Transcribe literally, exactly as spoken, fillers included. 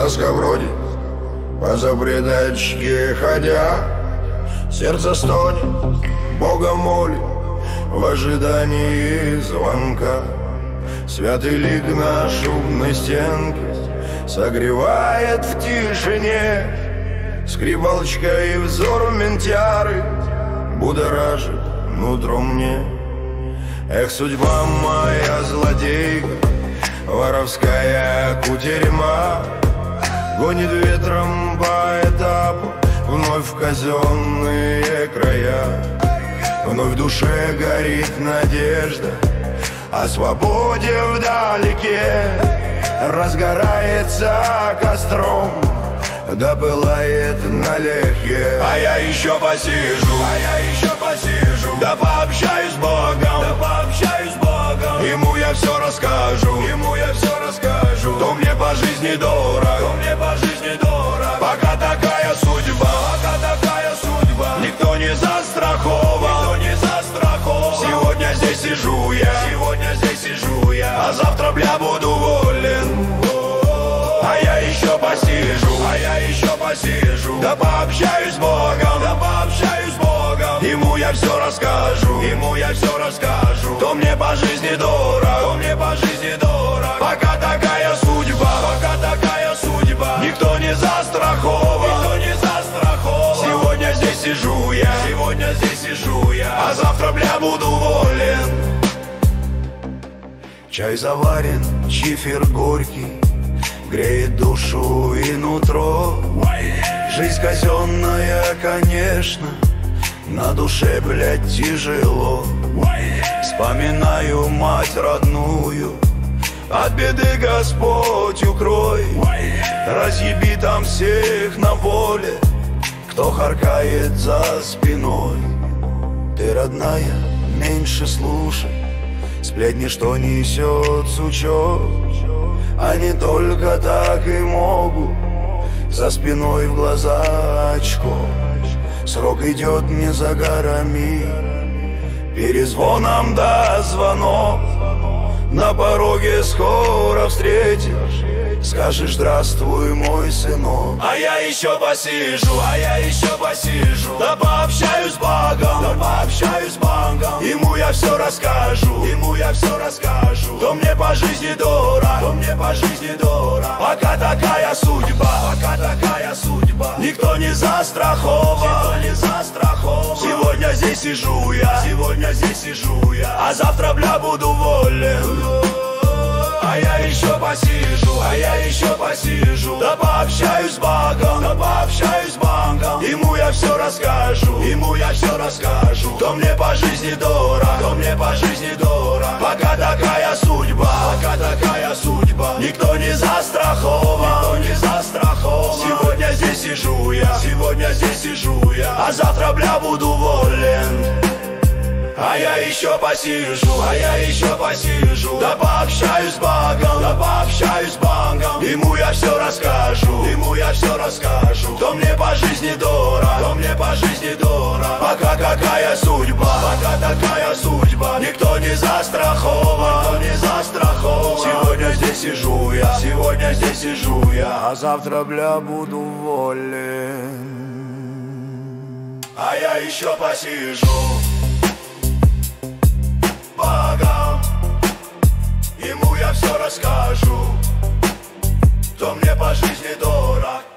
тоска вроде по запреточке ходя. Сердце стонет, Бога молит в ожидании звонка. Святый лик на шумной стенке согревает в тишине. Скрипалочка и взор ментяры будоражит нутро мне. Эх, судьба моя злодейка, воровская кутерьма, гонит ветром по этапу вновь в казенные края. Вновь в душе горит надежда о свободе вдалеке. Разгорается костром, да пылает налегке. А я еще посижу, а я еще посижу, да пообщаюсь с Богом, да пообщаюсь с Богом. Ему я все расскажу, ему я все расскажу. То мне по жизни дорого, то мне по жизни дорого. Пока такая судьба, пока такая судьба. Никто не застрахован, никто не застрахован. Сегодня здесь сижу я, сегодня здесь сижу я, а завтра, бля, буду волен. А я еще посижу, а я еще посижу, да пообщаюсь с Богом, да пообщаюсь с Богом. Ему я все расскажу, ему я все расскажу. То мне по жизни дорого, то мне по жизни дорого. Пока такая судьба, пока такая судьба. Никто не застрахован, никто не застрахован. Сегодня здесь сижу я, сегодня здесь сижу я, а завтра, бля, буду волен. Чай заварен, чифер горький, греет душу и нутро. Жизнь казенная, конечно, на душе, блядь, тяжело. Вспоминаю мать родную, от беды Господь укрой. Разъеби там всех на воле, кто харкает за спиной. Ты, родная, меньше слушай сплетни, что несет сучок. Они только так и могут за спиной в глаза очко. Срок идет не за горами, перезвоном да звонок. На пороге скоро встретишь, скажешь: здравствуй, мой сынок. А я еще посижу, а я еще посижу, да пообщаюсь с Богом, да пообщаюсь с Богом. Ему я все расскажу, ему я все расскажу. То мне по жизни дорого, то мне по жизни дорого. Пока такая судьба, пока такая судьба. Никто не застрахован, никто не застрахован. Сегодня здесь сижу я, сегодня здесь сижу я, а завтра, бля, буду волен. А я еще посижу, а я еще посижу, да пообщаюсь с Богом, да пообщаюсь с Богом. Ему я все расскажу, ему я все расскажу. То мне по жизни дорого, то мне по жизни дорого. Пока такая судьба, пока такая судьба. Никто не застрахован, никто не застрахован. Сегодня здесь сижу я, сегодня здесь сижу я, а завтра, бля, буду волен. А я еще посижу, а я еще посижу, да пообщаюсь с Богом, да пообщаюсь с Богом. Ему я все расскажу, ему я все расскажу. То мне по жизни дорого, то мне по жизни дорого. Пока какая судьба, пока такая судьба. Никто не застрахован, никто не застрахован. Сегодня здесь сижу я, сегодня здесь сижу я, а завтра, бля, буду волен. А я еще посижу Богом, ему я все расскажу. То мне по жизни дорог.